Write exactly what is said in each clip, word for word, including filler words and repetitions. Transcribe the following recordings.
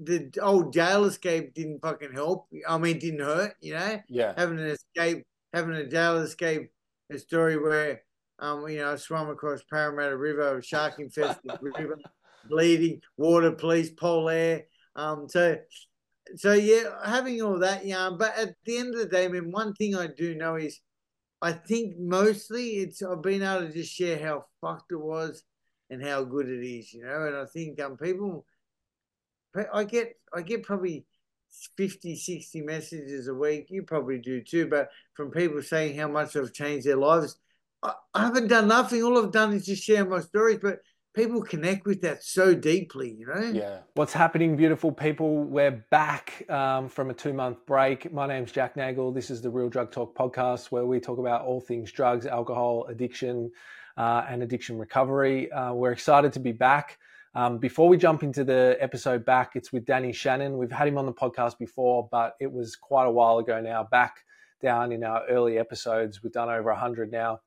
the old jail escape didn't fucking help. I mean, didn't hurt, you know. Yeah. Having an escape, having a jail escape, a story where, um, you know, I swam across Parramatta River, shark infested river, bleeding, water police, pole air. Um, so, so yeah, having all that yarn. But at the end of the day, I mean, one thing I do know is, I think mostly it's I've been able to just share how fucked it was and how good it is, you know. And I think um people I get I get probably fifty, sixty messages a week. You probably do too, but from people saying how much I've changed their lives. I, I haven't done nothing. All I've done is just share my stories, but people connect with that so deeply, you know? Yeah. What's happening, beautiful people? We're back um, from a two-month break. My name's Jack Nagle. This is the Real Drug Talk podcast, where we talk about all things drugs, alcohol, addiction, uh, and addiction recovery. Uh, we're excited to be back. Um, before we jump into the episode back, it's with Danny Shannon. We've had him on the podcast before, but it was quite a while ago now, back down in our early episodes. We've done over one hundred now.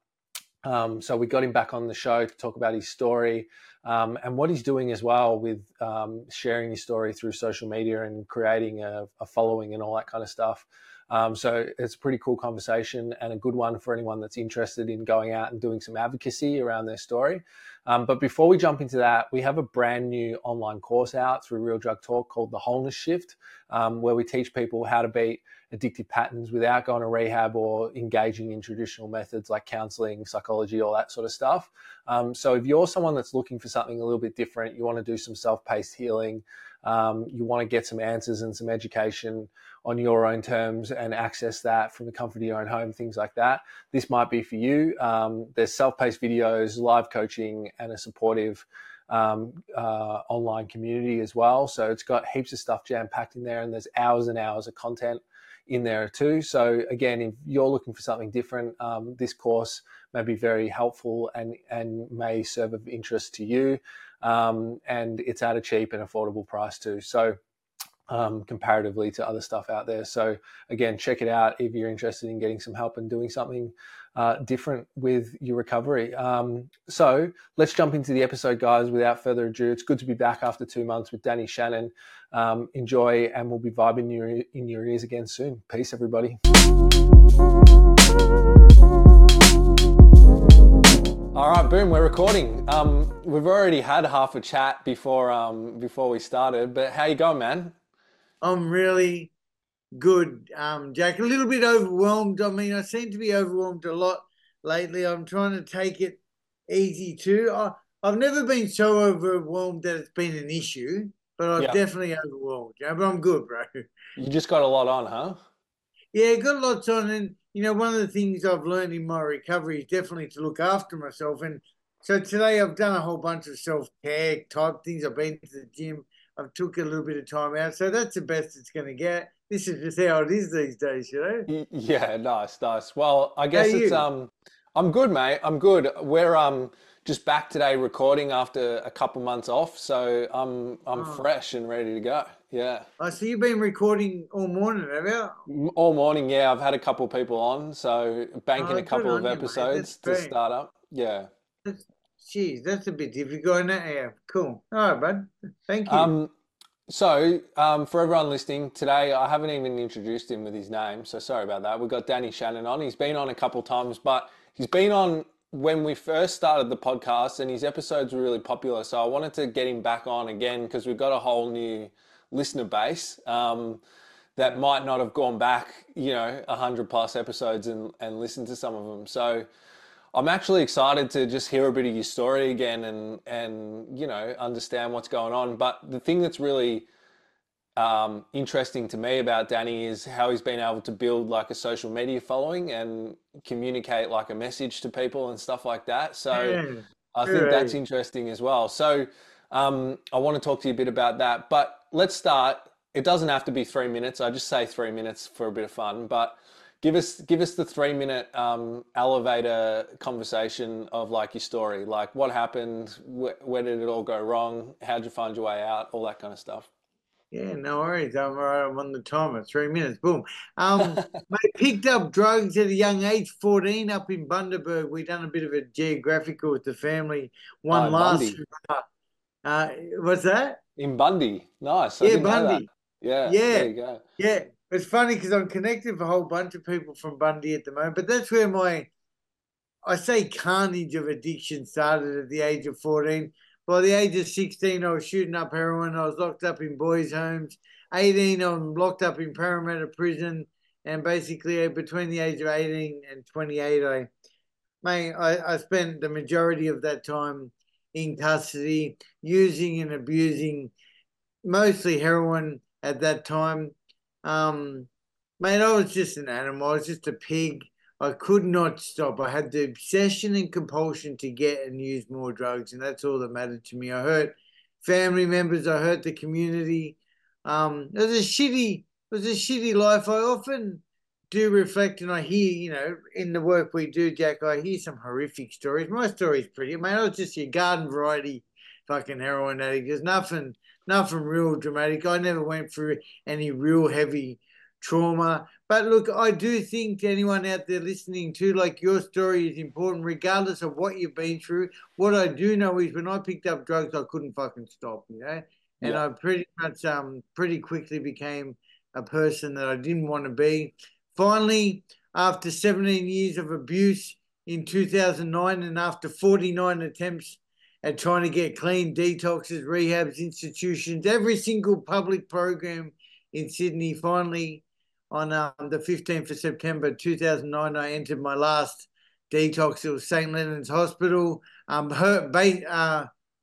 Um, so we got him back on the show to talk about his story um, and what he's doing as well with um, sharing his story through social media and creating a, a following and all that kind of stuff. Um, so it's a pretty cool conversation and a good one for anyone that's interested in going out and doing some advocacy around their story. Um, but before we jump into that, we have a brand new online course out through Real Drug Talk called The Wholeness Shift, um, where we teach people how to beat addictive patterns without going to rehab or engaging in traditional methods like counseling, psychology, all that sort of stuff. Um, so if you're someone that's looking for something a little bit different, you want to do some self-paced healing, um, you want to get some answers and some education on your own terms and access that from the comfort of your own home, things like that, this might be for you. Um, there's self-paced videos, live coaching, and a supportive um, uh, online community as well. So it's got heaps of stuff jam-packed in there, and there's hours and hours of content in there too. So again, if you're looking for something different, um, this course may be very helpful and, and may serve of interest to you. Um, and it's at a cheap and affordable price too. So um, comparatively to other stuff out there. So again, check it out if you're interested in getting some help and doing something uh, different with your recovery. Um, so let's jump into the episode, guys, without further ado. It's good to be back after two months with Danny Shannon. Um, enjoy, and we'll be vibing in your, in your ears again soon. Peace, everybody. All right, boom, we're recording. Um, we've already had half a chat before um, before we started, but how you going, man? I'm really good, um, Jack. A little bit overwhelmed. I mean, I seem to be overwhelmed a lot lately. I'm trying to take it easy too. I, I've never been so overwhelmed that it's been an issue, but I've Yeah. definitely overwhelmed. Yeah, but I'm good, bro. You just got a lot on, huh? Yeah, got lots on, and you know, one of the things I've learned in my recovery is definitely to look after myself. And so today I've done a whole bunch of self-care type things. I've been to the gym. I've took a little bit of time out. So that's the best it's going to get. This is just how it is these days, you know? Yeah, nice, nice. Well, I How guess are it's, you? um, I'm good, mate. I'm good. We're, um, just back today recording after a couple months off. So I'm, I'm Oh, fresh and ready to go. Yeah. I see you've been recording all morning, have you? M- All morning, yeah. I've had a couple people on, so banking Oh, a good couple of on you, mate. That's episodes to great. start up. Yeah. That's, geez, that's a bit difficult, isn't it? Yeah, cool. All right, bud. Thank you. Um, so, um, for everyone listening today, I haven't even introduced him with his name, so sorry about that. We've got Danny Shannon on. He's been on a couple times, but he's been on when we first started the podcast, and his episodes were really popular. So I wanted to get him back on again because we've got a whole new listener base um, that might not have gone back, you know, a hundred plus episodes and and listened to some of them. So I'm actually excited to just hear a bit of your story again and and you know understand what's going on. But the thing that's really um, interesting to me about Danny is how he's been able to build like a social media following and communicate like a message to people and stuff like that. So Yeah, I think that's sure. interesting as well. So um, I want to talk to you a bit about that. But let's start. It doesn't have to be three minutes. I just say three minutes for a bit of fun. But give us give us the three minute um, elevator conversation of like your story. Like what happened? Wh- where did it all go wrong? How'd you find your way out? All that kind of stuff. Yeah, no worries. I'm all right. I'm on the timer. Three minutes. Boom. Um, mate, picked up drugs at a young age, fourteen, up in Bundaberg. We done a bit of a geographical with the family. One Oh, last. Bundy. Uh, what's that? In Bundy. Nice. I Yeah, didn't know that. Bundy. Yeah, Yeah, there you go. yeah. It's funny because I'm connected with a whole bunch of people from Bundy at the moment, but that's where my I say carnage of addiction started at the age of fourteen. By the age of sixteen, I was shooting up heroin. I was locked up in boys' homes. eighteen, I'm locked up in Parramatta prison. And basically, uh, between the age of eighteen and twenty-eight, I, mate, I, I spent the majority of that time in custody, using and abusing mostly heroin at that time. Um, Mate, I was just an animal. I was just a pig. I could not stop. I had the obsession and compulsion to get and use more drugs, and that's all that mattered to me. I hurt family members. I hurt the community. Um, it was a shitty, it was a shitty life. I often do reflect, and I hear, you know, in the work we do, Jack, I hear some horrific stories. My story's pretty. I mean, I was just your garden variety fucking heroin addict. There's nothing, nothing real dramatic. I never went through any real heavy trauma. But look, I do think to anyone out there listening to, like, your story is important, regardless of what you've been through. What I do know is when I picked up drugs, I couldn't fucking stop, you know? And Yeah. I pretty much um pretty quickly became a person that I didn't want to be. Finally, after seventeen years of abuse in two thousand nine and after forty-nine attempts at trying to get clean, detoxes, rehabs, institutions, every single public program in Sydney, finally on um, the fifteenth of September two thousand nine, I entered my last detox. It was Saint Leonard's Hospital. Um, her, uh,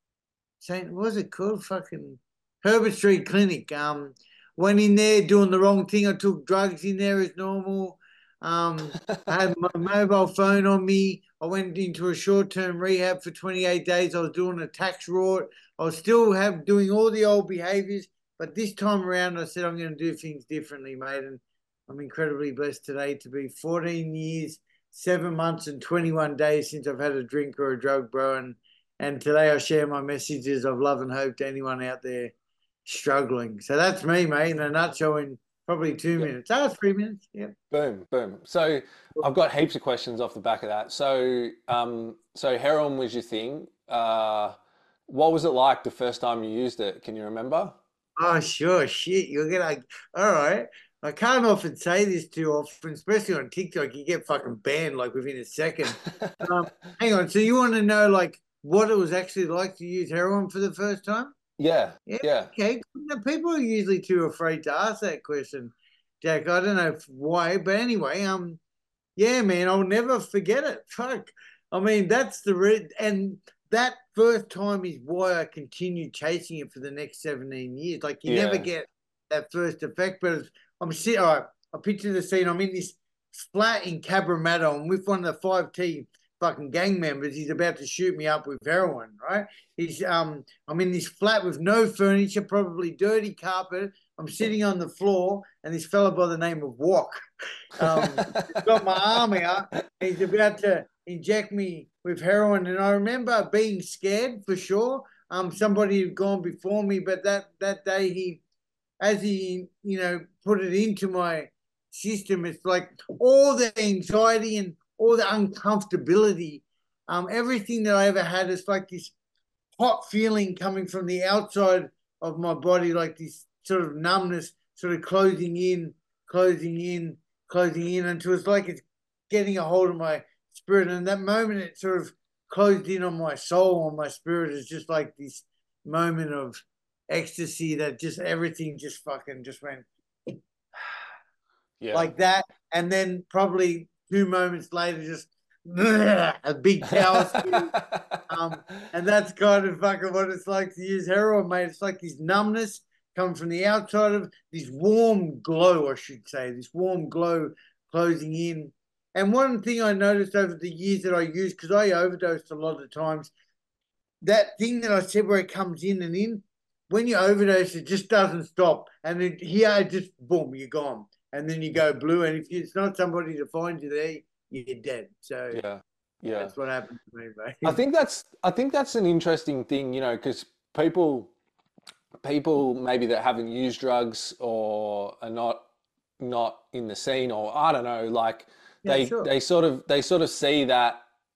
Saint, what was it called? Fucking Herbert Street Clinic. Um, went in there doing the wrong thing. I took drugs in there as normal. Um, I had my mobile phone on me. I went into a short-term rehab for twenty-eight days. I was doing a tax rort. I was still have doing all the old behaviors, but this time around, I said I'm going to do things differently, mate. And I'm incredibly blessed today to be fourteen years, seven months, and twenty-one days since I've had a drink or a drug, bro. And and today I share my messages of love and hope to anyone out there struggling. So that's me, mate, in a nutshell, in probably two Yeah. minutes. Oh, three minutes. Yeah. Boom, boom. So I've got heaps of questions off the back of that. So, um, so heroin was your thing. Uh, what was it like the first time you used it? Can you remember? Oh, sure. Shit. You're gonna all right. I can't often say this too often, especially on TikTok. You get fucking banned like within a second. Um, hang on. So you want to know like what it was actually like to use heroin for the first time? Yeah, Yeah, yeah. okay. People are usually too afraid to ask that question, Jack. I don't know why, but anyway, um, yeah, man, I'll never forget it. Fuck. I mean, that's the re- and that first time is why I continued chasing it for the next seventeen years. Like you never Yeah. get that first effect, but it's, I'm sitting. All right, I picture the scene. I'm in this flat in Cabramatta. I'm with one of the five T fucking gang members. He's about to shoot me up with heroin, right? He's um I'm in this flat with no furniture, probably dirty carpet. I'm sitting on the floor, and this fella by the name of Walk, um, got my arm out. And he's about to inject me with heroin, and I remember being scared for sure. Um, somebody had gone before me, but that that day he, as he you know put it into my system, it's like all the anxiety and all the uncomfortability, um, everything that I ever had is like this hot feeling coming from the outside of my body, like this sort of numbness, sort of closing in, closing in, closing in until it's like it's getting a hold of my spirit. And that moment it sort of closed in on my soul, on my spirit, is just like this moment of ecstasy that just everything just fucking just went Yeah. like that. And then probably two moments later, just a big tower. Um, and that's kind of fucking what it's like to use heroin, mate. It's like this numbness coming from the outside of this warm glow, I should say, this warm glow closing in. And one thing I noticed over the years that I used, because I overdosed a lot of times, that thing that I said where it comes in and in, when you overdose, it just doesn't stop. And then here, it just boom, you're gone. And then you go blue. And if it's not somebody to find you there, you're dead. So Yeah. Yeah. that's what happened to me, mate. I think that's I think that's an interesting thing, you know, because people people maybe that haven't used drugs or are not not in the scene, or I don't know, like Yeah, they sure. they sort of they sort of see that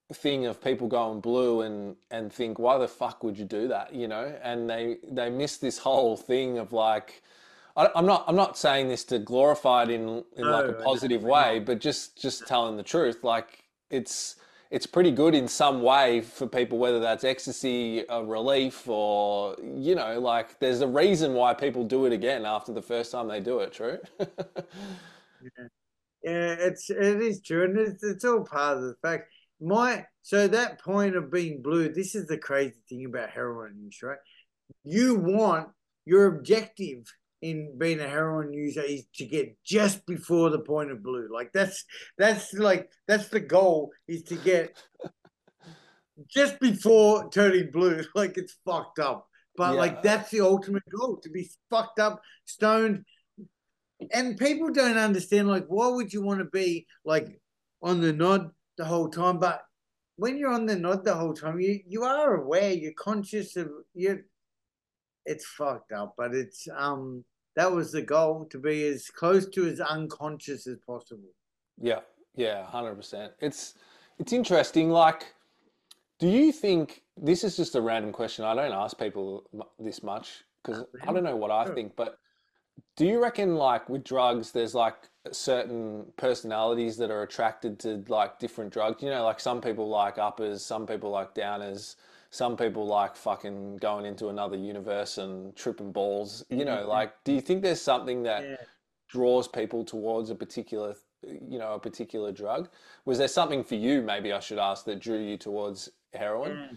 thing of people going blue and and think, why the fuck would you do that, you know? And they they miss this whole thing of like, I, I'm not I'm not saying this to glorify it in in like a No, no, positive we're way, not. but just just telling the truth. Like it's it's pretty good in some way for people, whether that's ecstasy, a relief, or you know, like there's a reason why people do it again after the first time they do it. True. Yeah. Yeah, it's it is true, and it's, it's all part of the fact. My so that point of being blue, this is the crazy thing about heroin use, right? You want your objective in being a heroin user is to get just before the point of blue. Like that's that's like that's the goal is to get just before turning blue. Like it's fucked up. But like Yeah. that's the ultimate goal, to be fucked up, stoned, and people don't understand, like, why would you want to be like on the nod the whole time? But when you're on the nod the whole time, you you are aware, you're conscious of you. It's fucked up, but it's um that was the goal, to be as close to as unconscious as possible. Yeah. Yeah. one hundred percent. It's it's interesting. Like, do you think this is just a random question? I don't ask people mu- this much because I don't know what I think, but do you reckon like with drugs, there's like certain personalities that are attracted to like different drugs? You know, like some people like uppers, some people like downers, some people like fucking going into another universe and tripping balls. You know, Yeah, like do you think there's something that yeah, draws people towards a particular, you know, a particular drug? Was there something for you, maybe I should ask, that drew you towards heroin? yeah,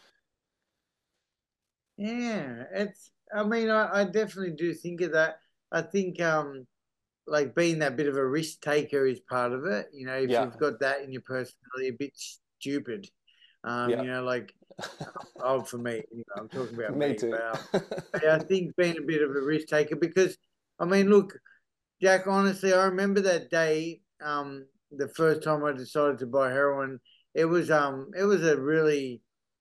yeah. It's. I mean, I, I definitely do think of that. I think um like being that bit of a risk taker is part of it. You know, if Yeah, you've got that in your personality, a bit stupid. Um, yeah, you know, like oh, for me, you know, I'm talking about me me, too. but um, yeah, I think being a bit of a risk taker because, I mean, look, Jack, honestly, I remember that day, um, the first time I decided to buy heroin. It was um, it was a really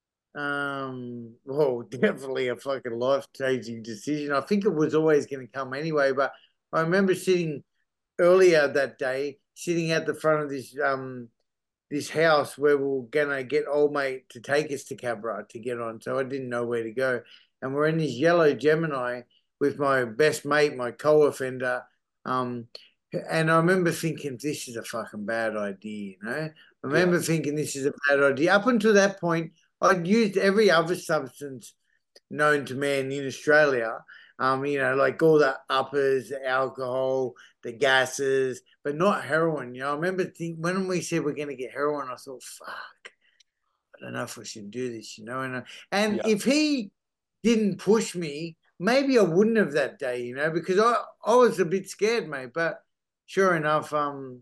um, well, definitely a fucking life changing decision. I think it was always going to come anyway, but I remember sitting earlier that day, sitting at the front of this um this house where we were gonna get old mate to take us to Cabra to get on. So I didn't know where to go. And we're in this yellow Gemini with my best mate, my co-offender. Um, and I remember thinking, this is a fucking bad idea, you know? I Yeah, remember thinking this is a bad idea. Up until that point, I'd used every other substance known to man in Australia. Um, you know, like all the uppers, the alcohol, the gases, but not heroin. You know, I remember think when we said we're going to get heroin, I thought, fuck, I don't know if we should do this. You know, and and yeah, if he didn't push me, maybe I wouldn't have that day. You know, because I I was a bit scared, mate. But sure enough, um,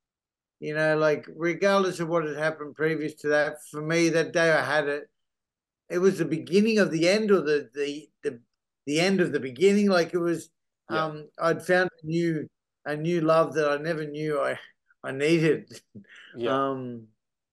you know, like regardless of what had happened previous to that, for me that day I had it, it was the beginning of the end or the the the, the end of the beginning. Like it was yeah, um I'd found a new a new love that I never knew I I needed. yeah. Um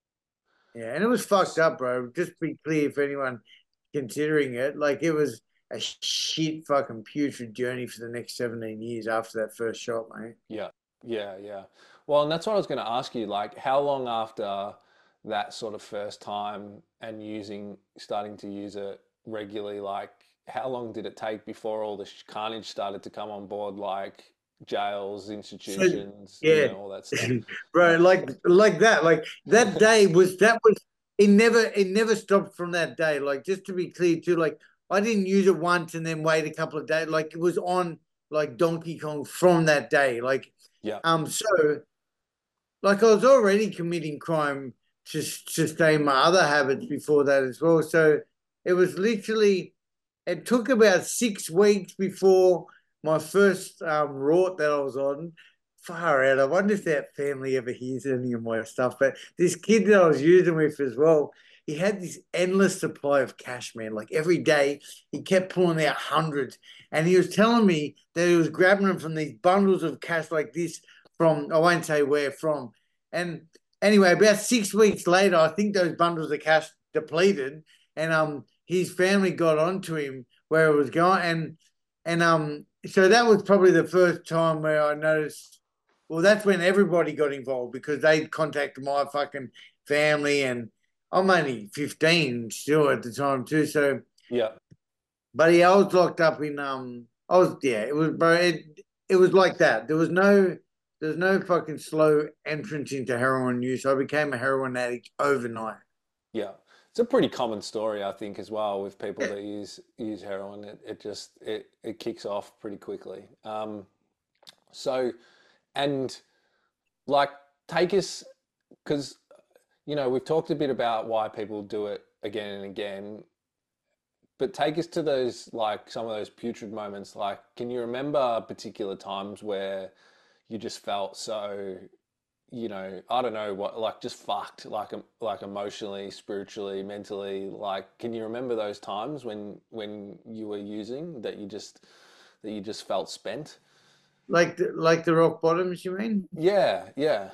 yeah, and it was fucked up, bro. Just be clear for anyone considering it. Like it was a shit fucking putrid journey for the next seventeen years after that first shot, mate. Yeah, yeah, yeah. Well, and that's what I was going to ask you. Like, how long after that sort of first time and using, starting to use it regularly, like, how long did it take before all the sh- carnage started to come on board, like jails, So institutions, you yeah, know, all that stuff? bro, like like that, like that day was that was it never it never stopped from that day. Like just to be clear too, like I didn't use it once and then wait a couple of days. Like it was on like Donkey Kong from that day. Like Yeah, um, so like I was already committing crime to sustain my other habits before that as well. So it was literally it took about six weeks before my first um, rort that I was on. Far out. I wonder if that family ever hears any of my stuff. But this kid that I was using with as well, he had this endless supply of cash, man. Like every day, he kept pulling out hundreds. And he was telling me that he was grabbing them from these bundles of cash like this from, I won't say where from. And anyway, about six weeks later, I think those bundles of cash depleted. And um, his family got onto him where it was going, and and um, so that was probably the first time where I noticed. Well, that's when everybody got involved because they contacted my fucking family, and I'm only fifteen still at the time too. So, Yeah. but yeah, I was locked up in um. I was yeah. It was bro. It it was like that. There was no there was no fucking slow entrance into heroin use. I became a heroin addict overnight. Yeah. It's a pretty common story, I think, as well with people Yeah. that use use heroin. It, it just it, it kicks off pretty quickly. Um, so and like take us because you know we've talked a bit about why people do it again and again, but take us to those like some of those putrid moments. Like, can you remember particular times where you just felt so, you know, I don't know what, like just fucked, like em- like emotionally, spiritually, mentally. Like, can you remember those times when when you were using that you just that you just felt spent? Like the, like the rock bottoms, you mean? Yeah, yeah,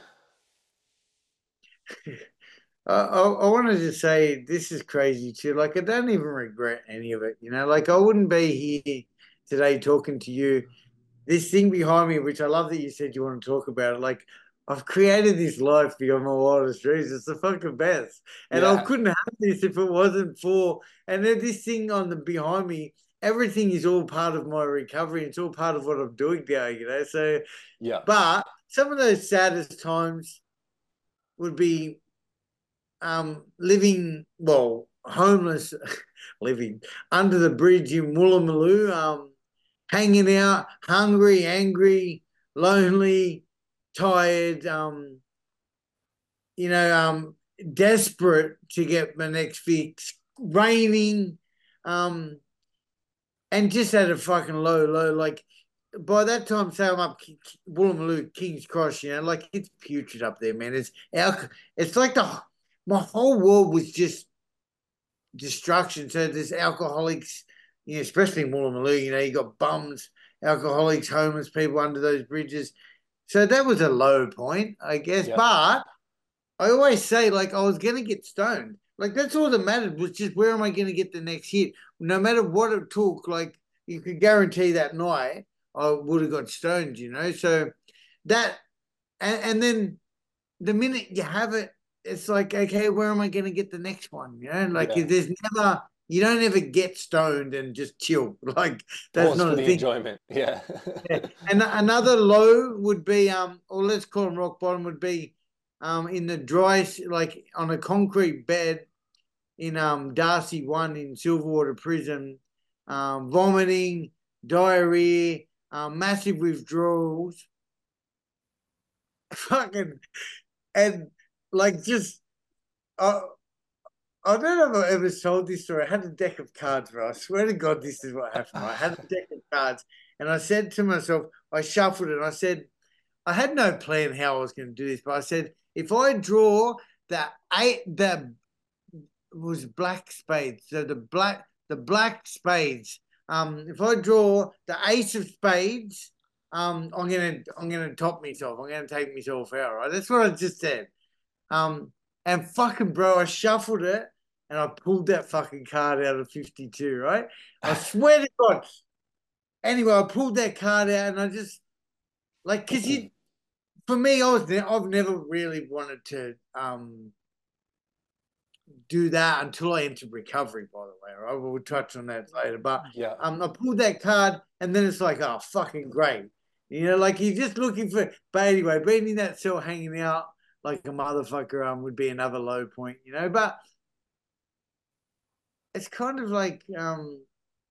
I, I, I wanted to say this is crazy too. Like I don't even regret any of it. You know, like I wouldn't be here today talking to you. This thing behind me, which I love that you said you want to talk about it. Like I've created this life beyond my wildest dreams. It's the fucking best, and I yeah, couldn't have this if it wasn't for. And then this thing on the behind me, everything is all part of my recovery. It's all part of what I'm doing now. You know, so yeah, but some of those saddest times would be um, living, well, homeless, living under the bridge in Woolloomooloo, um, hanging out, hungry, angry, lonely, tired, um, you know, um, desperate to get my next fix, raining, um, and just at a fucking low, low. Like by that time, say I'm up K- K- Woolloomooloo, King's Cross, you know, like it's putrid up there, man. It's alc- it's like the my whole world was just destruction. So there's alcoholics, you know, especially in Woolloomooloo, you know, you got bums, alcoholics, homeless people under those bridges. So that was a low point, I guess. yeah, But I always say, like, I was gonna get stoned. Like that's all that mattered was just where am I gonna get the next hit? No matter what it took, like you could guarantee that night I would have got stoned, you know. So that and, and then the minute you have it, it's like, okay, where am I going to get the next one? You know, like yeah. there's never, you don't ever get stoned and just chill. Like that's Pause not for a the thing. enjoyment. Yeah, Yeah. And another low would be, um, or let's call them rock bottom, would be, um, in the dry, like on a concrete bed in um Darcy One in Silverwater Prison, um, vomiting, diarrhea, um, massive withdrawals, fucking, and like just. Uh, I don't know if I ever told this story. I had a deck of cards, right? I swear to God, this is what happened. Right? I had a deck of cards, and I said to myself, I shuffled it, and I said, I had no plan how I was going to do this, but I said, if I draw the eight, the was black spades, so the black, the black spades. Um, if I draw the ace of spades, um, I'm gonna, I'm gonna top myself. I'm gonna take myself out, right? That's what I just said. Um, and fucking bro, I shuffled it and I pulled that fucking card out of fifty-two, right? I swear to God. Anyway, I pulled that card out and I just like because you for me, I was ne- I've never really wanted to um do that until I entered recovery, by the way. Right? We'll touch on that later. But yeah, um I pulled that card and then it's like, oh fucking great. You know, like you're just looking for but anyway, being in that cell hanging out like a motherfucker um would be another low point, you know. But it's kind of like um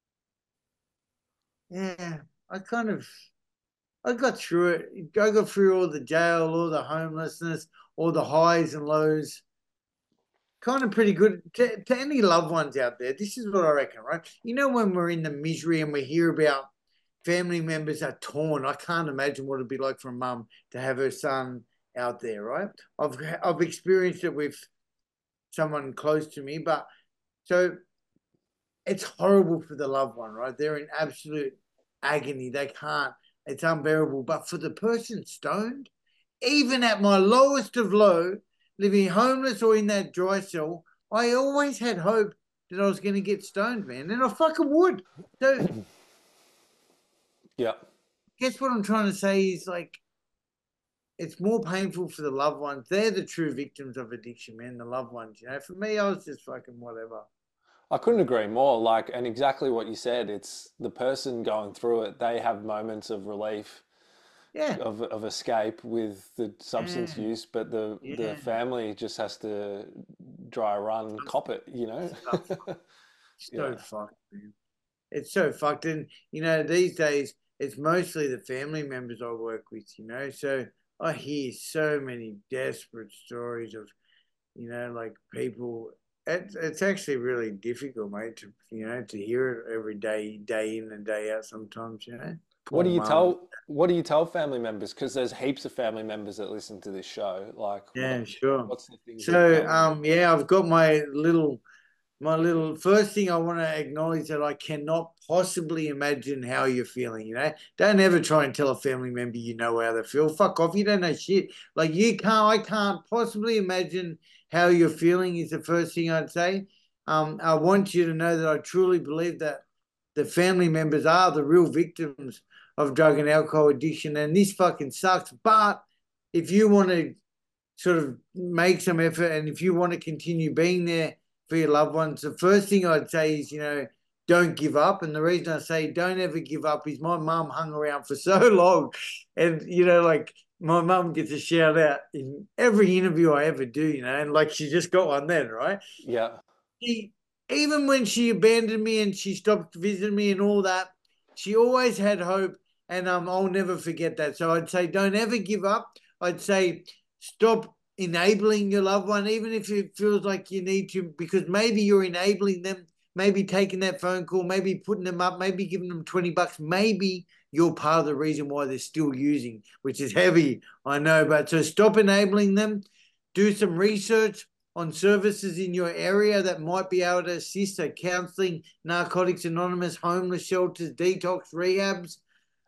yeah, I kind of I got through it. I got through all the jail, all the homelessness, all the highs and lows. Kind of pretty good to, to any loved ones out there. This is what I reckon, right? You know, when we're in the misery and we hear about family members are torn, I can't imagine what it'd be like for a mum to have her son out there, right? I've I've experienced it with someone close to me, but so it's horrible for the loved one, right? They're in absolute agony. They can't, it's unbearable. But for the person stoned, even at my lowest of low, living homeless or in that dry cell, I always had hope that I was going to get stoned, man. And I fucking would. So, yeah, guess what I'm trying to say is like, it's more painful for the loved ones. They're the true victims of addiction, man. The loved ones, you know. For me, I was just fucking whatever. I couldn't agree more. Like, and exactly what you said. It's the person going through it. They have moments of relief, Yeah, of of escape with the yeah, substance use, but the the yeah. family just has to dry run, cop it. You know? So, so Yeah. fucked, man. It's so fucked. And, you know, these days, it's mostly the family members I work with, you know. So I hear so many desperate stories of, you know, like people. It's, it's actually really difficult, mate, to, you know, to hear it every day, day in and day out sometimes, you know. What Poor do you mum. tell what do you tell family members? Because there's heaps of family members that listen to this show. Like, what Yeah, sure. what's the things that you So, tell them? um, yeah, I've got my little my little first thing I want to acknowledge that I cannot possibly imagine how you're feeling. You know, don't ever try and tell a family member you know how they feel. Fuck off. You don't know shit. Like you can't. I can't possibly imagine how you're feeling. Is the first thing I'd say. Um, I want you to know that I truly believe that the family members are the real victims of drug and alcohol addiction, and this fucking sucks. But if you want to sort of make some effort. And if you want to continue being there for your loved ones, the first thing I'd say is, you know, don't give up. And the reason I say don't ever give up is my mum hung around for so long. And, you know, like my mum gets a shout out in every interview I ever do, you know, and like she just got one then, right? Yeah. She, even when she abandoned me and she stopped visiting me and all that, she always had hope. And um, I'll never forget that. So I'd say don't ever give up. I'd say stop enabling your loved one, even if it feels like you need to, because maybe you're enabling them, maybe taking that phone call, maybe putting them up, maybe giving them twenty bucks, maybe you're part of the reason why they're still using, which is heavy, I know. But so stop enabling them, do some research on services in your area that might be able to assist, so counseling, Narcotics Anonymous, homeless shelters, detox rehabs.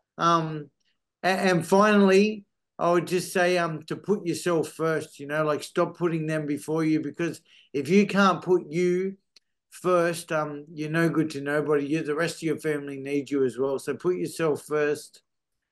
Um, and finally, I would just say um to put yourself first, you know, like stop putting them before you, because if you can't put you first, um, you're no good to nobody. You, the rest of your family needs you as well. So put yourself first.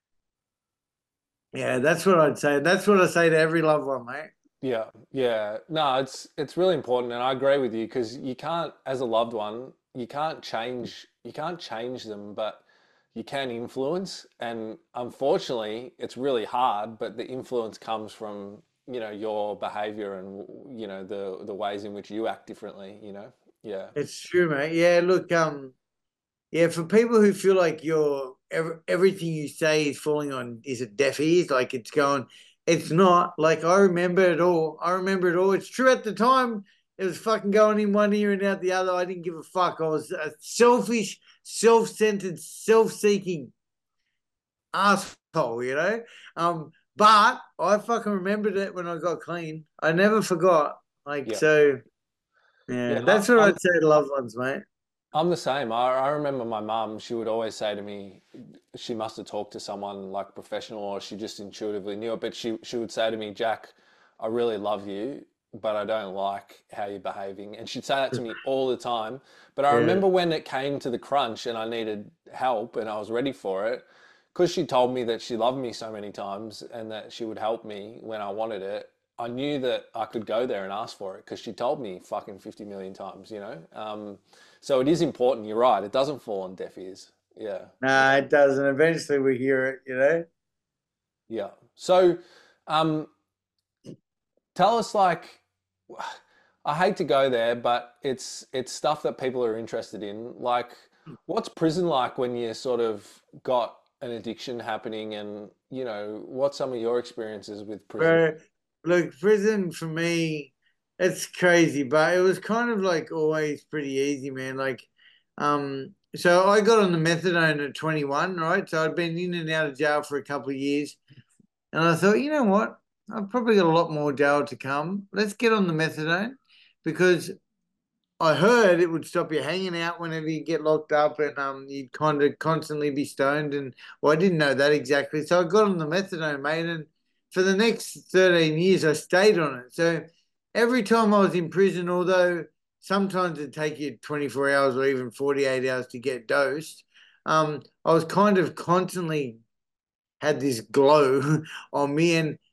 Yeah, that's what I'd say. That's what I say to every loved one, mate. Yeah, yeah. No, it's it's really important, and I agree with you because you can't, as a loved one, you can't change you can't change them, but you can influence. And unfortunately, it's really hard. But the influence comes from, you know, your behavior and, you know, the the ways in which you act differently. You know. Yeah, It's true, mate. Yeah, look, um, yeah, for people who feel like you're ev everything you say is falling on is it deaf ears, like it's going, it's not. Like I remember it all. I remember it all. It's true at the time. It was fucking going in one ear and out the other. I didn't give a fuck. I was a selfish, self-centered, self-seeking asshole, you know. Um, but I fucking remembered it when I got clean. I never forgot. Like yeah, so, yeah. yeah. I, That's what I'm I'd say to loved ones, mate. I'm the same. I, I remember my mum, she would always say to me, she must have talked to someone like professional or she just intuitively knew it, but she, she would say to me, Jack, I really love you, but I don't like how you're behaving. And she'd say that to me all the time. But I Yeah. remember when it came to the crunch and I needed help and I was ready for it, because she told me that she loved me so many times and that she would help me when I wanted it. I knew that I could go there and ask for it because she told me fucking fifty million times, you know? Um, so it is important. You're right. It doesn't fall on deaf ears. Yeah. Nah, it doesn't. Eventually we hear it, you know? Yeah. So, um, tell us like, I hate to go there, but it's it's stuff that people are interested in. Like, what's prison like when you sort of got an addiction happening, and you know, what's some of your experiences with prison? Bro, look, prison for me, it's crazy, but it was kind of like always pretty easy, man. Like, um, so I got on the methadone at twenty-one, right? So I'd been in and out of jail for a couple of years. And I thought, you know what? I've probably got a lot more jail to come. Let's get on the methadone because I heard it would stop you hanging out whenever you get locked up and um you'd kind of constantly be stoned and well I didn't know that exactly. So I got on the methadone, mate, and for the next thirteen years I stayed on it. So every time I was in prison, although sometimes it'd take you twenty-four hours or even forty-eight hours to get dosed, um, I was kind of constantly had this glow on me. And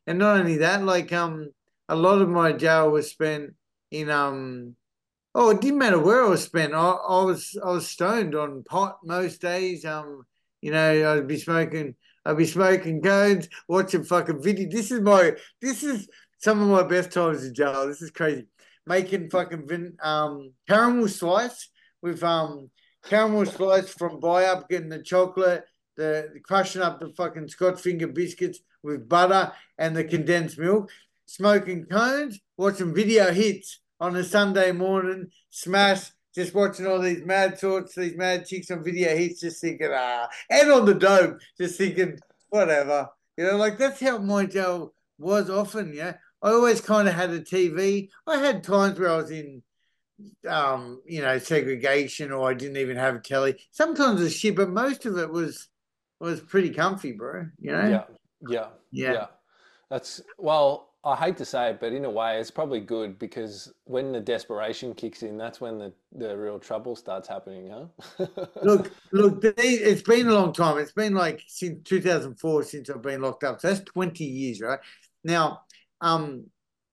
and not only that, like um, a lot of my jail was spent in um. Oh, it didn't matter where I was spent. I, I was I was stoned on pot most days. Um, you know, I'd be smoking. I'd be smoking cones, watching fucking video. This is my. This is some of my best times in jail. This is crazy. Making fucking vin, um caramel slice with um caramel slice from buy up, getting the chocolate, the crushing up the fucking Scotch finger biscuits with butter and the condensed milk, smoking cones, watching video hits on a Sunday morning, smash, just watching all these mad sorts, these mad chicks on video hits, just thinking, ah, and on the dope, just thinking, whatever. You know, like that's how my jail was often, yeah. I always kind of had a T V. I had times where I was in, um, you know, segregation, or I didn't even have a telly. Sometimes it was shit, but most of it was was pretty comfy, bro. You know? Yeah, yeah, Yeah. yeah. That's, well, I hate to say it, but in a way, it's probably good because when the desperation kicks in, that's when the, the real trouble starts happening, huh? Look, look, it's been a long time. It's been like since two thousand four since I've been locked up. So that's twenty years, right? Now, um,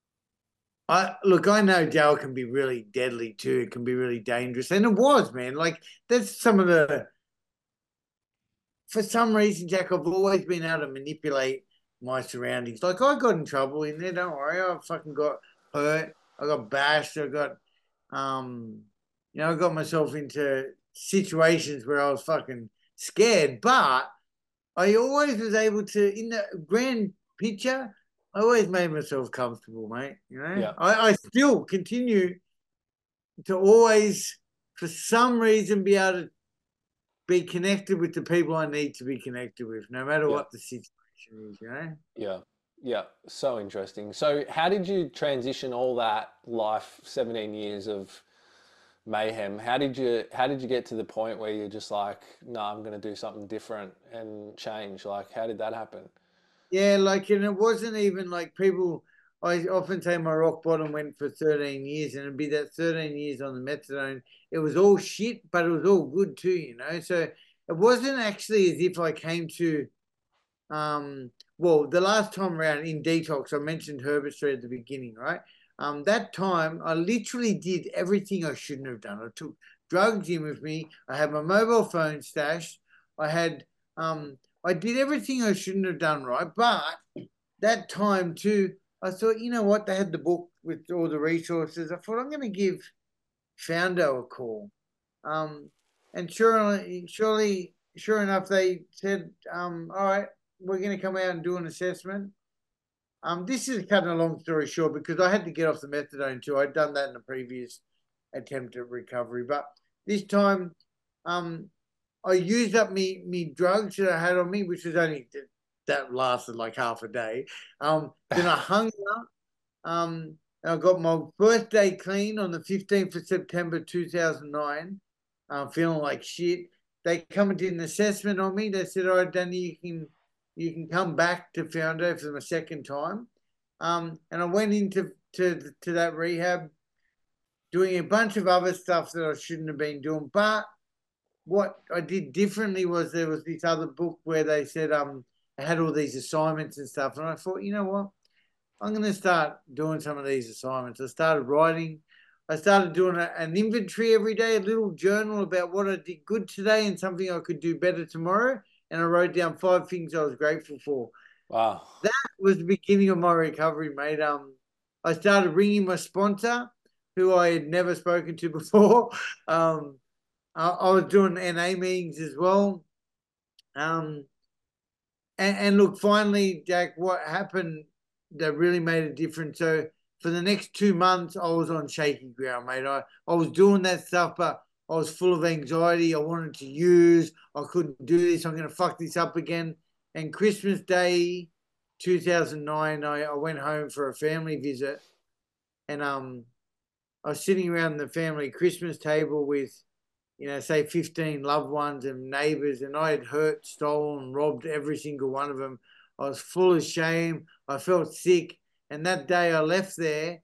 I look, I know jail can be really deadly too. It can be really dangerous. And it was, man. Like that's some of the for some reason, Jack, I've always been able to manipulate my surroundings. Like I got in trouble in there, don't worry. I fucking got hurt. I got bashed. I got um you know, I got myself into situations where I was fucking scared, but I always was able to, in the grand picture, I always made myself comfortable, mate. You know, Yeah, I, I still continue to always, for some reason, be able to be connected with the people I need to be connected with, no matter yeah, what the situation is, you know? yeah, yeah. So interesting. So, how did you transition all that life, seventeen years of mayhem? How did you how did you get to the point where you're just like, no, I'm going to do something different and change? Like, how did that happen? Yeah, like, and it wasn't even like people. I often say my rock bottom went for thirteen years, and it'd be that thirteen years on the methadone. It was all shit, but it was all good too, you know? So it wasn't actually as if I came to, um, well, the last time around in detox, I mentioned Herbert Street at the beginning, right? Um, that time I literally did everything I shouldn't have done. I took drugs in with me. I had my mobile phone stashed. I had, um, I did everything I shouldn't have done, right? But that time too, I thought, you know what? They had the book with all the resources. I thought I'm going to give Founder a call. Um, and surely, surely, sure enough, they said, um, all right, we're going to come out and do an assessment. Um, this is cutting a long story short because I had to get off the methadone too. I'd done that in a previous attempt at recovery, but this time, um, I used up me me drugs that I had on me, which was only that lasted like half a day. Um, then I hung up. Um, and I got my birthday clean on the fifteenth of September two thousand nine. I'm feeling like shit. They come and did an assessment on me. They said, "All right, Danny, you can you can come back to Founder for the second time." Um, and I went into to to that rehab, doing a bunch of other stuff that I shouldn't have been doing. But what I did differently was there was this other book where they said um I had all these assignments and stuff, and I thought, you know what, I'm going to start doing some of these assignments. I started writing. I started doing a, an inventory every day, a little journal about what I did good today and something I could do better tomorrow. And I wrote down five things I was grateful for. Wow. That was the beginning of my recovery, mate. Um, I started ringing my sponsor, who I had never spoken to before. Um, I, I was doing N A meetings as well. Um, and, and look, finally, Jack, what happened that really made a difference? So for the next two months, I was on shaky ground, mate. I, I was doing that stuff, but I was full of anxiety. I wanted to use. I couldn't do this. I'm going to fuck this up again. And Christmas Day, two thousand nine, I, I went home for a family visit, and um, I was sitting around the family Christmas table with, you know, say fifteen loved ones and neighbors, and I had hurt, stolen, robbed every single one of them. I was full of shame. I felt sick. And that day I left there,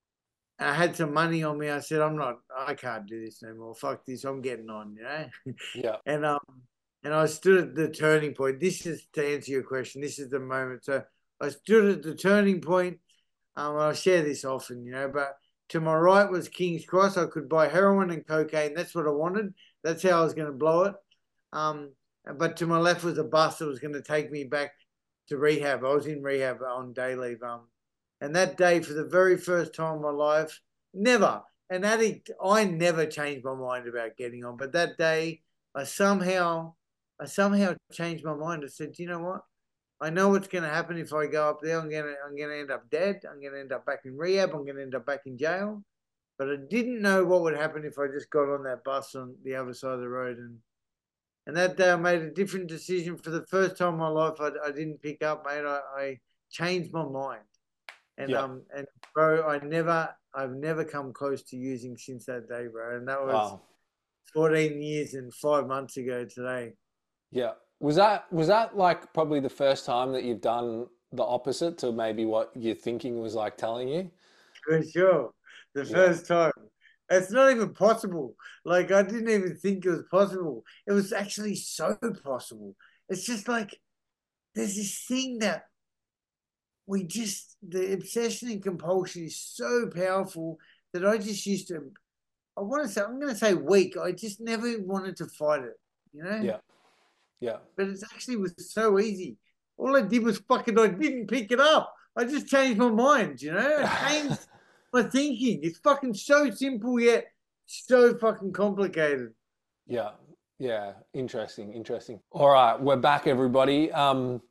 I had some money on me. I said, I'm not, I can't do this no more. Fuck this. I'm getting on, you know? Yeah. and, um, and I stood at the turning point. This is to answer your question. This is the moment. So I stood at the turning point. Um, I share this often, you know, but to my right was King's Cross. I could buy heroin and cocaine. That's what I wanted. That's how I was going to blow it. Um, but to my left was a bus that was going to take me back to rehab. I was in rehab on day leave. Um, and that day, for the very first time in my life, never, an addict, I never changed my mind about getting on. But that day, I somehow, I somehow changed my mind. I said, you know what? I know what's going to happen if I go up there. I'm going to, I'm going to end up dead. I'm going to end up back in rehab. I'm going to end up back in jail. But I didn't know what would happen if I just got on that bus on the other side of the road. And and that day I made a different decision. For the first time in my life, I, I didn't pick up, mate. I, I changed my mind. And yeah. um and bro, I never, I've never come close to using since that day, bro. And that was wow. fourteen years and five months ago today. Yeah. Was that was that like probably the first time that you've done the opposite to maybe what your thinking was like telling you? For sure. The first yeah. time. It's not even possible. Like, I didn't even think it was possible. It was actually so possible. It's just like there's this thing that we just, the obsession and compulsion is so powerful that I just used to, I want to say, I'm going to say weak. I just never wanted to fight it, you know? Yeah. Yeah. But it actually was so easy. All I did was fucking, I didn't pick it up. I just changed my mind, you know? I changed my thinking. It's fucking so simple yet so fucking complicated. Yeah. Yeah. Interesting. Interesting. All right. We're back, everybody. Um,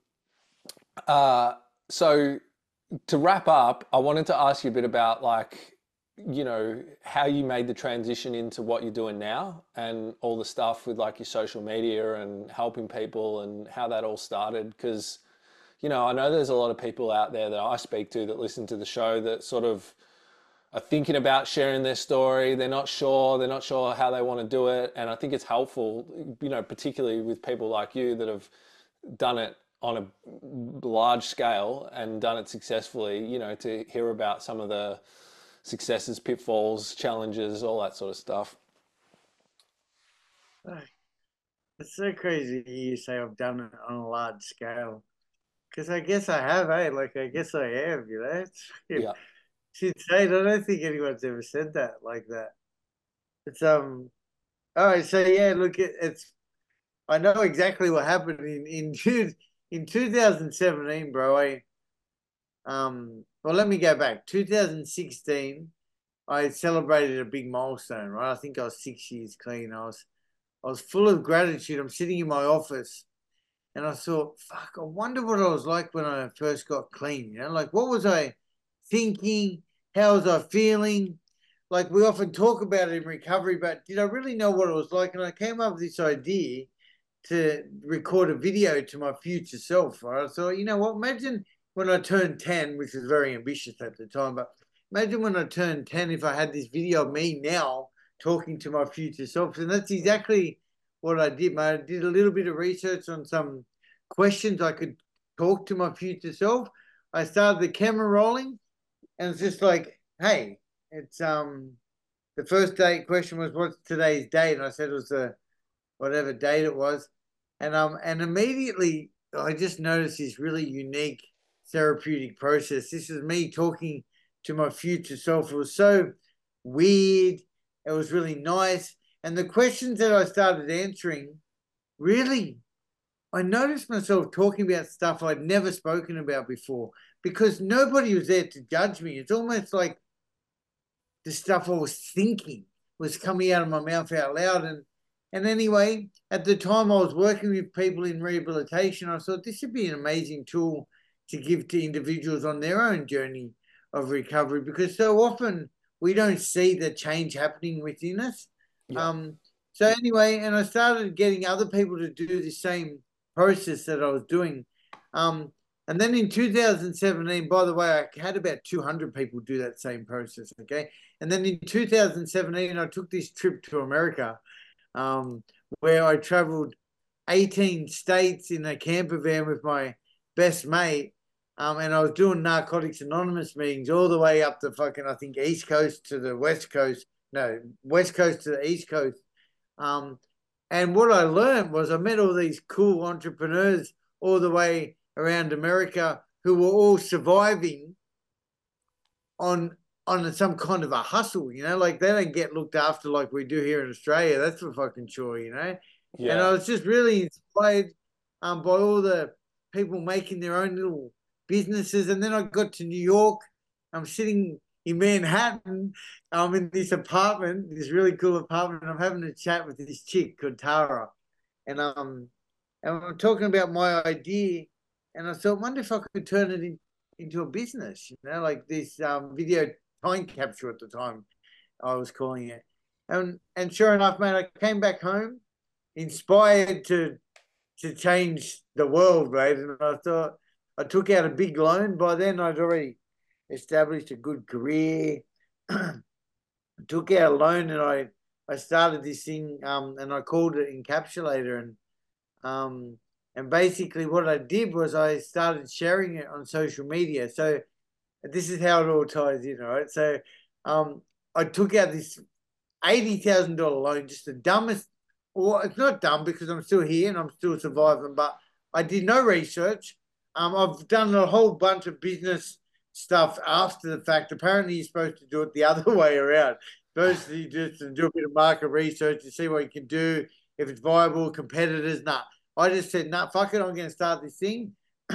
uh, so to wrap up, I wanted to ask you a bit about like, you know, how you made the transition into what you're doing now and all the stuff with like your social media and helping people and how that all started. Because, you know, I know there's a lot of people out there that I speak to that listen to the show that sort of are thinking about sharing their story. They're not sure. They're not sure how they want to do it. And I think it's helpful, you know, particularly with people like you that have done it on a large scale and done it successfully, you know, to hear about some of the successes, pitfalls, challenges, all that sort of stuff. It's so crazy you say I've done it on a large scale. Because I guess I have, eh? Like, I guess I have, you know? It's fucking... Yeah. She'd say, I don't think anyone's ever said that like that. It's um, all right. So yeah, look, it, it's. I know exactly what happened in in in two thousand seventeen, bro. I um, well, let me go back. two thousand sixteen, I celebrated a big milestone. Right, I think I was six years clean. I was, I was full of gratitude. I'm sitting in my office, and I thought, fuck, I wonder what I was like when I first got clean. You know, like what was I thinking? How was I feeling? Like we often talk about it in recovery, but did I really know what it was like? And I came up with this idea to record a video to my future self. Right? I thought, you know what? Imagine when I turned ten, which was very ambitious at the time, but imagine when I turned ten, if I had this video of me now talking to my future self. And that's exactly what I did, mate. I did a little bit of research on some questions I could talk to my future self. I started the camera rolling. And it's just like, hey, it's um, the first date question was, what's today's date? And I said it was the whatever date it was, and um, and immediately I just noticed this really unique therapeutic process. This is me talking to my future self. It was so weird. It was really nice, and the questions that I started answering, really, I noticed myself talking about stuff I'd never spoken about before. Because nobody was there to judge me. It's almost like the stuff I was thinking was coming out of my mouth out loud. And, and anyway, at the time I was working with people in rehabilitation, I thought this would be an amazing tool to give to individuals on their own journey of recovery, because so often we don't see the change happening within us. Yeah. Um, so anyway, and I started getting other people to do the same process that I was doing. Um, And then in two thousand seventeen, by the way, I had about two hundred people do that same process, okay? And then in two thousand seventeen, I took this trip to America um, where I traveled eighteen states in a camper van with my best mate. Um, and I was doing Narcotics Anonymous meetings all the way up the fucking, I think, East Coast to the West Coast. No, West Coast to the East Coast. Um, and what I learned was I met all these cool entrepreneurs all the way around America who were all surviving on on some kind of a hustle, you know, like they don't get looked after like we do here in Australia. That's for fucking sure, you know. Yeah. And I was just really inspired um, by all the people making their own little businesses. And then I got to New York. I'm sitting in Manhattan. I'm in this apartment, this really cool apartment. I'm having a chat with this chick called Tara, and um, and I'm talking about my idea. And I thought, wonder if I could turn it in, into a business, you know, like this um, video time capture at the time I was calling it. And and sure enough, man, I came back home inspired to to change the world, right? And I thought I took out a big loan. By then I'd already established a good career. Took out a loan and I I started this thing um and I called it Encapsulator. And um and basically what I did was I started sharing it on social media. So this is how it all ties in, right? So um, I took out this eighty thousand dollars loan, just the dumbest, or it's not dumb because I'm still here and I'm still surviving, but I did no research. Um, I've done a whole bunch of business stuff after the fact. Apparently you're supposed to do it the other way around. First, you just do a bit of market research to see what you can do, if it's viable, competitors. Nah, I just said, nah, fuck it, I'm going to start this thing.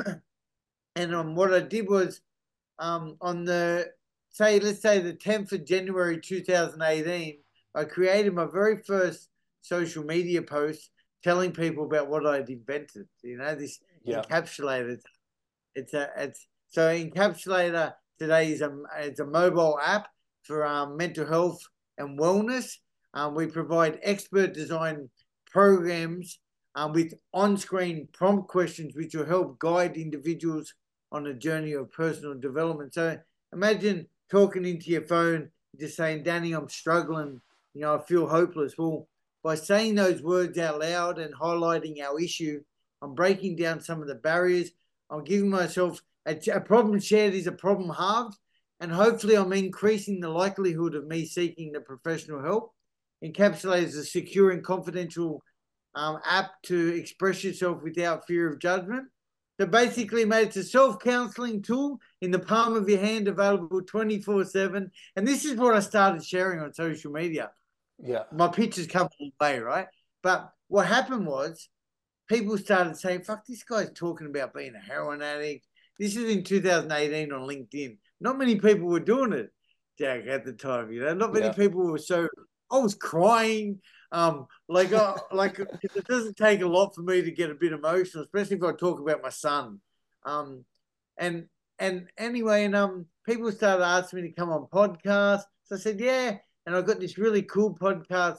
And um, what I did was, um, on the, say, let's say the tenth of January two thousand eighteen, I created my very first social media post telling people about what I'd invented. You know, this yeah. Encapsulator. It's a, it's so Encapsulator today is a, it's a mobile app for um, mental health and wellness. Um, we provide expert design programs um, with on-screen prompt questions, which will help guide individuals on a journey of personal development. So imagine talking into your phone, just saying, Danny, I'm struggling, you know, I feel hopeless. Well, by saying those words out loud and highlighting our issue, I'm breaking down some of the barriers. I'm giving myself a, a problem shared is a problem halved, and hopefully I'm increasing the likelihood of me seeking the professional help. Encapsulate is a secure and confidential um, app to express yourself without fear of judgment. So basically, mate, it's a self-counseling tool in the palm of your hand, available twenty-four seven. And this is what I started sharing on social media. Yeah. My pictures come away, right? But what happened was people started saying, fuck, this guy's talking about being a heroin addict. This is in two thousand eighteen on LinkedIn. Not many people were doing it, Jack, at the time, you know. Not many yeah. people were so... I was crying. Um, like, uh, like it doesn't take a lot for me to get a bit emotional, especially if I talk about my son. Um, and and anyway, and um, people started asking me to come on podcasts. So I said, yeah. And I got this really cool podcast,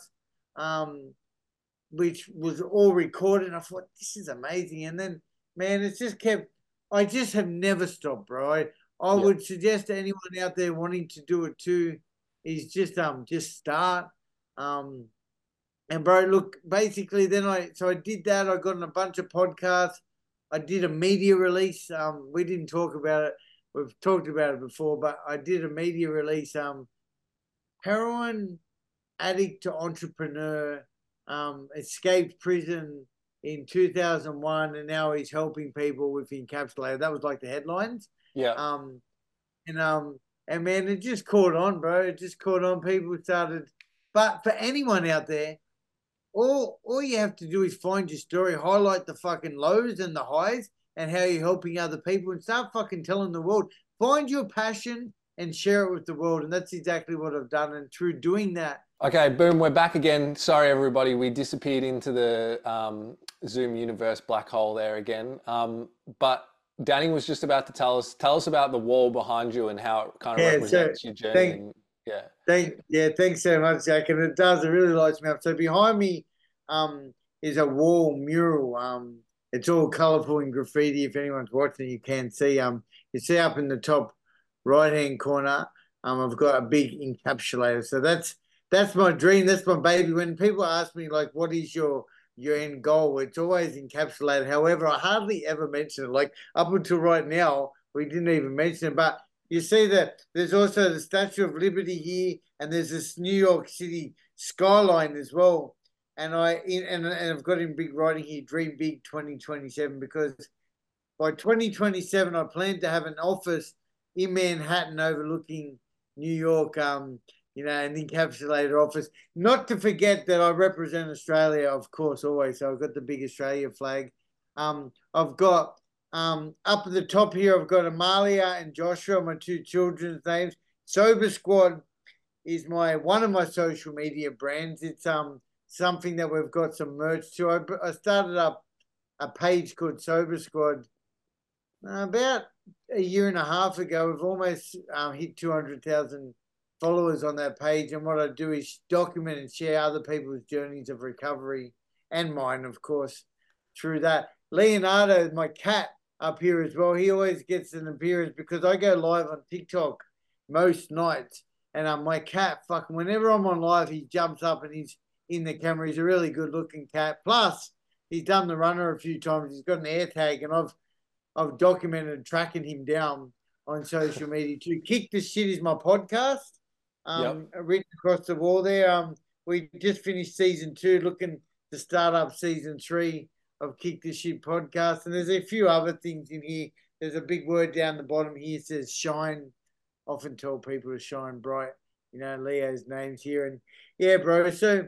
um, which was all recorded. And I thought, this is amazing. And then, man, it's just kept. I just have never stopped, bro. I, I yeah. would suggest to anyone out there wanting to do it too, is just um just start. Um, and bro, look, basically then I, so I did that. I got on a bunch of podcasts. I did a media release. Um, we didn't talk about it. We've talked about it before, but I did a media release. Um, heroin addict to entrepreneur, um, escaped prison in two thousand one, and now he's helping people with Encapsulator. That was like the headlines. Yeah. Um, and um, and man, it just caught on, bro. It just caught on. People started. But for anyone out there, all all you have to do is find your story, highlight the fucking lows and the highs, and how you're helping other people, and start fucking telling the world. Find your passion and share it with the world, and that's exactly what I've done. And through doing that. Okay, boom, we're back again. Sorry, everybody, we disappeared into the um, Zoom universe black hole there again. Um, but Danny was just about to tell us tell us about the wall behind you and how it kind of yeah, represents so your journey. Thank, and, yeah. Thank, yeah, thanks so much, Jack. And it does, it really lights me up. So behind me um, is a wall mural. Um, it's all colourful and graffiti. If anyone's watching, you can see. Um, you see up in the top right-hand corner, um, I've got a big encapsulator. So that's that's my dream. That's my baby. When people ask me, like, what is your your end goal? It's always encapsulated. However, I hardly ever mention it. Like, up until right now, we didn't even mention it. But you see that there's also the Statue of Liberty here, and there's this New York City skyline as well. And I and, and I've got in big writing here, Dream Big twenty twenty-seven, because by twenty twenty-seven, I plan to have an office in Manhattan overlooking New York, um, you know, an encapsulated office. Not to forget that I represent Australia, of course, always. So I've got the big Australia flag. Um, I've got um, up at the top here, I've got Amalia and Joshua, my two children's names. Sober Squad is my one of my social media brands. It's um something that we've got some merch to. I, I started up a page called Sober Squad uh, about a year and a half ago. We've almost um, hit two hundred thousand followers on that page. And what I do is document and share other people's journeys of recovery and mine, of course, through that. Leonardo, my cat, up here as well. He always gets an appearance because I go live on TikTok most nights. And um, my cat, fucking, whenever I'm on live, he jumps up and he's in the camera. He's a really good looking cat. Plus, he's done the runner a few times. He's got an air tag, and I've I've documented tracking him down on social media too. Kick the Shit is my podcast. Um, yep. Written across the wall there. Um, we just finished season two, looking to start up season three of Kick the Shit podcast. And there's a few other things in here. There's a big word down the bottom here. It says shine. Often tell people to shine bright. You know, Leo's name's here. And yeah, bro. So,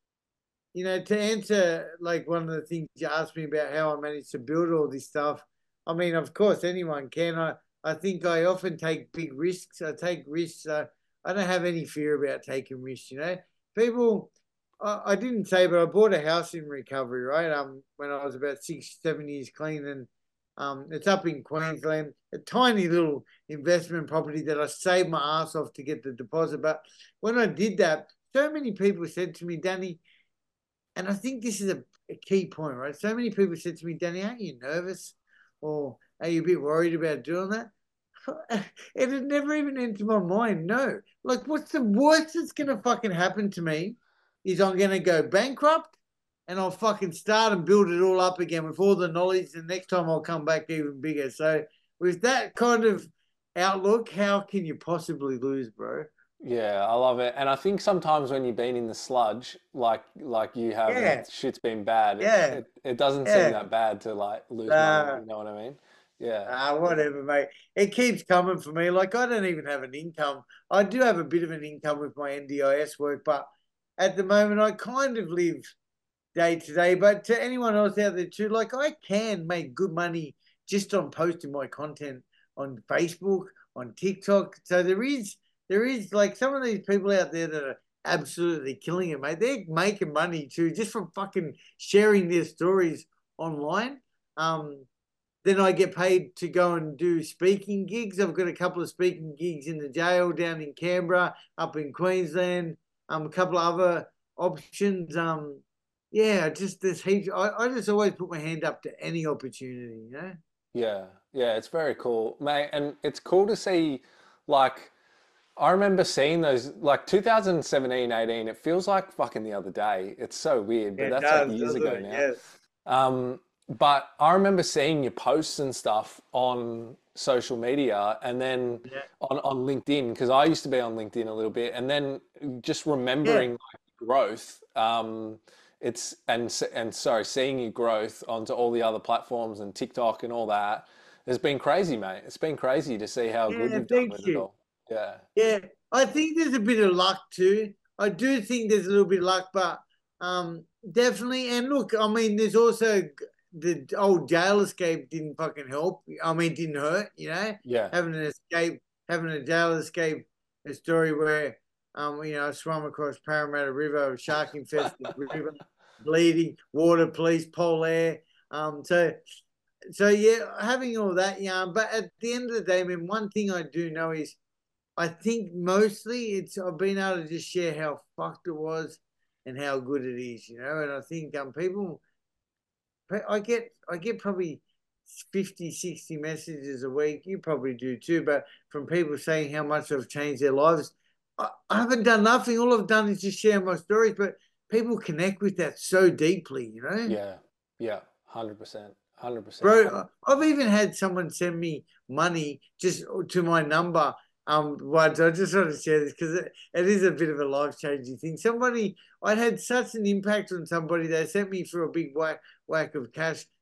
you know, to answer like one of the things you asked me about how I managed to build all this stuff, I mean, of course, anyone can. I, I think I often take big risks. I take risks. Uh, I don't have any fear about taking risks, you know. People, I, I didn't say, but I bought a house in recovery, right? Um, when I was about six, seven years clean, and um, it's up in Queensland, a tiny little investment property that I saved my ass off to get the deposit. But when I did that, so many people said to me, Danny, and I think this is a, a key point, right? So many people said to me, Danny, aren't you nervous? Or are you a bit worried about doing that? It had never even entered my mind. No. Like, what's the worst that's going to fucking happen to me is I'm going to go bankrupt and I'll fucking start and build it all up again with all the knowledge. And next time I'll come back even bigger. So with that kind of outlook, how can you possibly lose, bro? Yeah, I love it. And I think sometimes when you've been in the sludge, like like you have, Yeah. and shit's been bad, it, Yeah. it, it doesn't Yeah. seem that bad to like lose Uh, money. You know what I mean? Yeah. Ah, whatever, mate. It keeps coming for me. Like, I don't even have an income. I do have a bit of an income with my N D I S work, but at the moment, I kind of live day to day. But to anyone else out there too, like, I can make good money just on posting my content on Facebook, on TikTok. So there is, there is like some of these people out there that are absolutely killing it, mate. They're making money too just from fucking sharing their stories online. Um, Then I get paid to go and do speaking gigs. I've got a couple of speaking gigs in the jail down in Canberra, up in Queensland, um, a couple of other options. Um, yeah, just there's heaps. I, I just always put my hand up to any opportunity, you know? Yeah. Yeah. It's very cool, mate. And it's cool to see, like, I remember seeing those, like two thousand seventeen, eighteen, it feels like fucking the other day. It's so weird, but Yeah, it that's does, like years doesn't ago it? now. Yes. Um, But I remember seeing your posts and stuff on social media and then Yeah. on, on LinkedIn, because I used to be on LinkedIn a little bit, and then just remembering Yeah. like growth. Um, it's and and sorry, seeing your growth onto all the other platforms and TikTok and all that has been crazy, mate. It's been crazy to see how good Yeah, you've done thank with it you. all. Yeah. Yeah, I think there's a bit of luck too. I do think there's a little bit of luck, but um, definitely. And look, I mean, there's also the old jail escape didn't fucking help. I mean, it didn't hurt, you know, Yeah. having an escape, having a jail escape, a story where, um, you know, I swam across Parramatta River, shark infested river, bleeding, water, police, pole air. Um, so, so yeah, having all that yarn. But at the end of the day, I mean, one thing I do know is I think mostly it's I've been able to just share how fucked it was and how good it is, you know. And I think um people I get I get probably fifty, sixty messages a week. You probably do too, but from people saying how much I've changed their lives. I, I haven't done nothing. All I've done is just share my stories, but people connect with that so deeply, you know? Yeah. Yeah. one hundred percent. one hundred percent. Bro, I've even had someone send me money just to my number. Um, once I just want to share this because it, it is a bit of a life changing thing. Somebody, I had such an impact on somebody. They sent me for a big whack whack of cash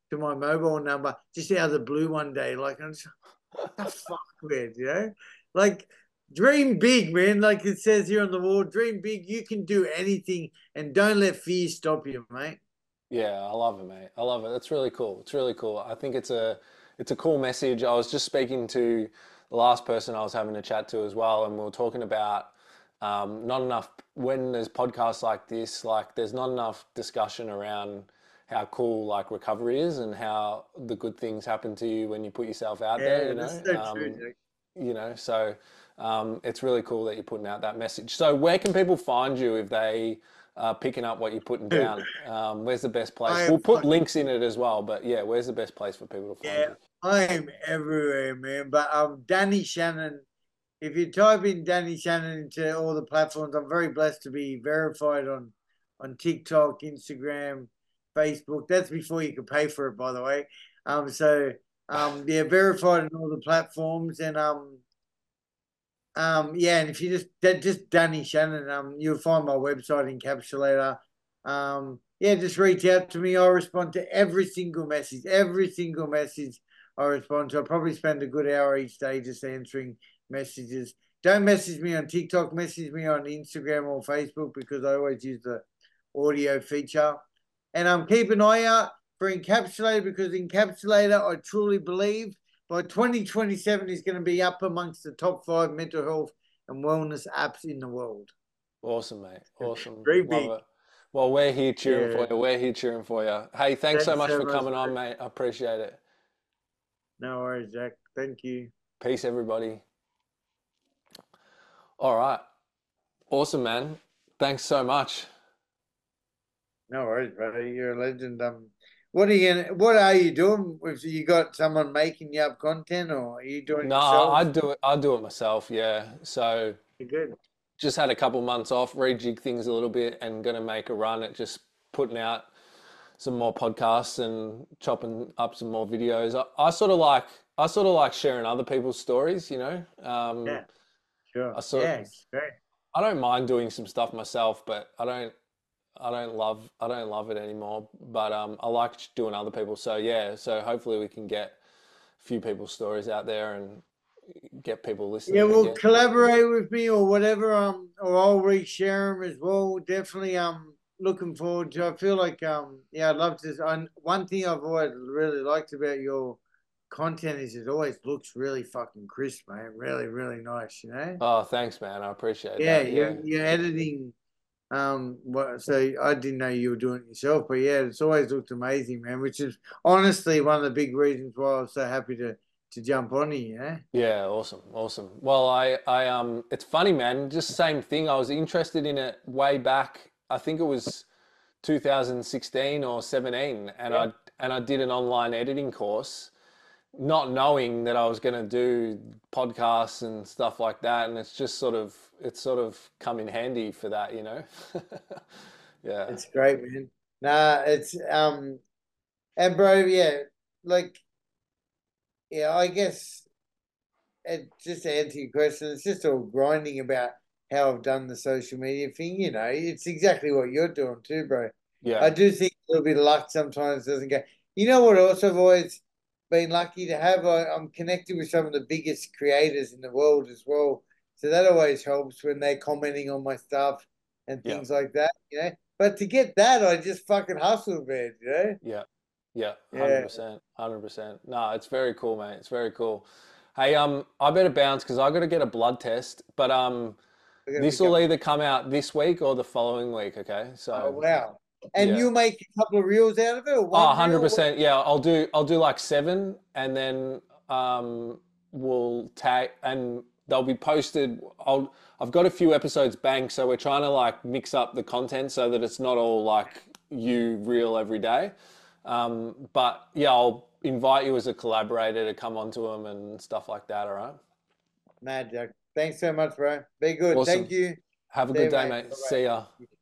to my mobile number just out of the blue one day. Like, I'm just, what the fuck, man, you know? Like, dream big, man. Like it says here on the wall, dream big. You can do anything, and don't let fear stop you, mate. Yeah, I love it, mate. I love it. That's really cool. It's really cool. I think it's a it's a cool message. I was just speaking to the last person I was having a chat to as well, and we were talking about um, not enough when there's podcasts like this, like there's not enough discussion around how cool like recovery is and how the good things happen to you when you put yourself out there, Yeah, you that's know. so Um, true, Jack. you know, so um, it's really cool that you're putting out that message. So where can people find you if they are picking up what you're putting down? Um, where's the best place? I We'll am put fucking links in it as well, but yeah, where's the best place for people to find yeah. you? I am everywhere, man. But um, Danny Shannon. If you type in Danny Shannon into all the platforms, I'm very blessed to be verified on on TikTok, Instagram, Facebook. That's before you could pay for it, by the way. Um, so um, yeah, verified on all the platforms, and um, um, yeah, and if you just that just Danny Shannon, um, you'll find my website Encapsulator. Um, yeah, just reach out to me. I'll respond to every single message, every single message I respond to. I probably spend a good hour each day just answering messages. Don't message me on TikTok, message me on Instagram or Facebook because I always use the audio feature. And um, keep an eye out for Encapsulator because Encapsulator, I truly believe, by twenty twenty-seven is going to be up amongst the top five mental health and wellness apps in the world. Awesome, mate. Awesome. Very big. Love it. Well, we're here cheering Yeah. for you. We're here cheering for you. Hey, thanks so Thanks much so for much. coming on, mate. I appreciate it. No worries, Jack. Thank you. Peace, everybody. All right. Awesome, man. Thanks so much. No worries, buddy. You're a legend. Um, what are you? What are you doing? If you got someone making you up content, or are you doing it No, I yourself? do it. I do it myself. Yeah. So You're good. just had a couple months off, rejig things a little bit, and gonna make a run at just putting out some more podcasts and chopping up some more videos. I, I sort of like I sort of like sharing other people's stories. You know. Um, Yeah, sure. I sort Yeah, it's great. I don't mind doing some stuff myself, but I don't I don't love I don't love it anymore. But um, I like doing other people. So yeah. So hopefully we can get a few people's stories out there and get people Yeah, listening well, again. collaborate with me or whatever. Um, or I'll reshare them as well. Definitely. Um, looking forward to. I feel like um, yeah, I'd love to. I, one thing I've always really liked about your content is it always looks really fucking crisp, man. Really, really nice. You know. Oh, thanks, man. I appreciate Yeah, that. you're Yeah. you're editing. Um, what, so I didn't know you were doing it yourself, but yeah, it's always looked amazing, man. Which is honestly one of the big reasons why I was so happy to to jump on here. Yeah. Yeah, awesome, awesome. Well, I, I, um, it's funny, man. Just same thing. I was interested in it way back. I think it was two thousand sixteen or seventeen, and Yeah. I and I did an online editing course, not knowing that I was going to do podcasts and stuff like that. And it's just sort of, it's sort of come in handy for that, you know. Yeah. It's great, man. Nah, it's um, and bro, yeah, like yeah, I guess it, just to answer your question, it's just all grinding about how I've done the social media thing. You know, it's exactly what you're doing too, bro. I Yeah. do think a little bit of luck sometimes doesn't go. You know what? Also, I've always been lucky to have. I, I'm connected with some of the biggest creators in the world as well, so that always helps when they're commenting on my stuff and Yeah. things like that. You know, but to get that, I just fucking hustle, man. You know? Yeah. Yeah. Yeah. one hundred percent. one hundred percent. No, it's very cool, mate. It's very cool. Hey, um, I better bounce because I got to get a blood test, but um, I gotta this pick will up. either come out this week or the following week, okay? Oh So, wow! And yeah. you make a couple of reels out of it, or Oh, one reel? What- one hundred percent. Yeah, I'll do I'll do like seven and then um we'll tag and they'll be posted. I'll I've got a few episodes banked, so we're trying to like mix up the content so that it's not all like you reel every day. Um, but yeah, I'll invite you as a collaborator to come onto them and stuff like that, all right? Mad Jack. Thanks so much, bro. Be good. Thank Awesome. you. Have a See good you, day, mate. mate. Bye-bye. See ya.